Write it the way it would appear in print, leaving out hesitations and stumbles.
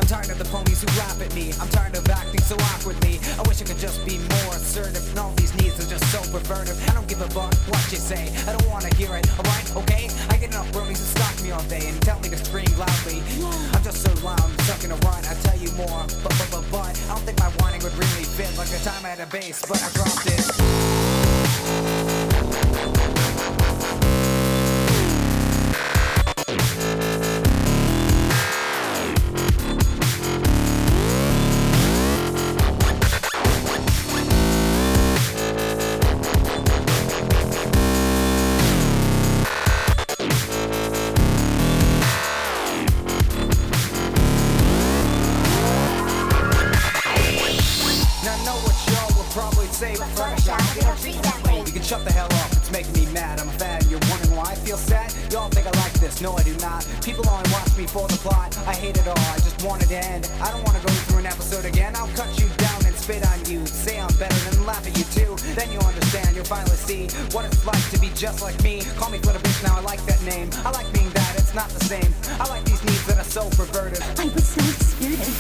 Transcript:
I'm tired of the ponies who laugh at me. I'm tired of acting so awkwardly. I wish I could just be more assertive. And all these needs are just so pervertive. I don't give a fuck what you say. I don't wanna hear it, alright, okay? I get enough bronies to stalk me all day and tell me to scream loudly. I'm just so loud, I'm stuck in a run. I tell you more, but I don't think my whining would really fit. Like the time I had a bass, but I dropped it. Say fresh, you can shut the hell up, it's making me mad. I'm a fan, you're wondering why I feel sad? Y'all think I like this, no I do not. People only watch me for the plot, I hate it all, I just want it to end. I don't wanna go through an episode again, I'll cut you down and spit on you. Say I'm better than laugh at you too, then you'll understand, you'll finally see what it's like to be just like me. Call me for the bitch now, I like that name. I like being that, it's not the same. I like these needs that are so perverted. I was so spirited.